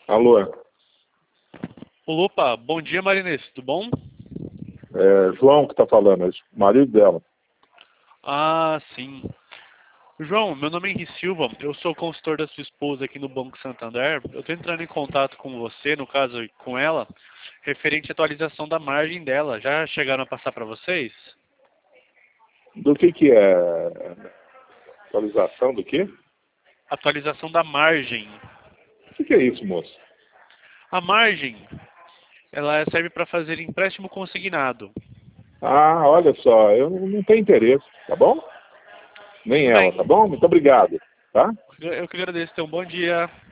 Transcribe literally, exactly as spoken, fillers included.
Alô, Opa, bom dia, Marinês, tudo bom? é João que está falando, é o marido dela. Ah, sim. João, meu nome é Henri Silva, eu sou consultor da sua esposa aqui no Banco Santander. Eu estou entrando em contato com você, no caso com ela, referente à atualização da margem dela. Já chegaram a passar para vocês? Do que que é? Atualização do quê? Atualização da margem. O que que é isso, moço? A margem, ela serve para fazer empréstimo consignado. Ah, olha só, eu não não tenho interesse, tá bom? Nem Tudo ela, bem. tá bom? Muito obrigado, tá? Eu que agradeço, então, bom dia.